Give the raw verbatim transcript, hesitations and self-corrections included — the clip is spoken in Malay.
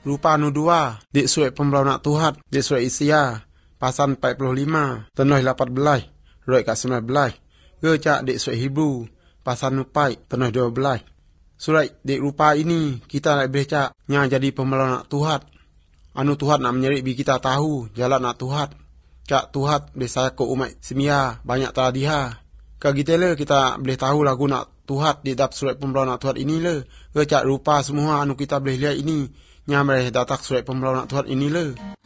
rupa anu dua di surat pemberontak Tuhan di surat Isya pasal empat puluh lima tenoi lapan belas roy kat sembilan belas ke cak di surat Hebrew pasal empat tenoi dua belas. Surat di rupa ini kita nak boleh cak nya jadi pemberontak Tuhan. Anu Tuhan nak menyerik bi kita tahu jalan nak Tuhan. Cak Tuhan biasa ko umat semia banyak telah diha. Ka kita le kita boleh tahu lagu nak Tuhan di dalam surat pemberontak Tuhan ini le. Ke cak rupa semua anu kita boleh lihat ini nya boleh datang surat pemberontak Tuhan ini le.